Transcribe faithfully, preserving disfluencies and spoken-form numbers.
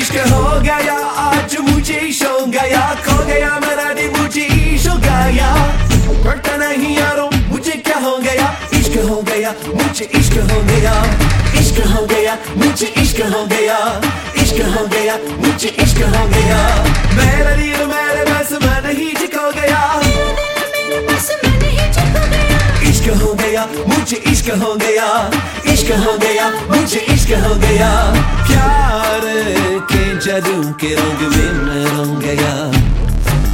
इश्क हो गया आज मुझे इश्क हो गया, खो गया मेरा दिल मुझे इश्क हो गया। पता नहीं यारों मुझे क्या हो गया, इश्क हो गया मुझे इश्क हो गया, इश्क हो गया मुझे इश्क हो गया, इश्क हो गया मुझे इश्क हो गया। मेरा दिल मेरे बस में नहीं खो गया, इश्क हो गया मुझे इश्क हो गया, इश्क हो गया मुझे इश्क हो गया। प्यार के जादू के रंग में मैं रंग गया।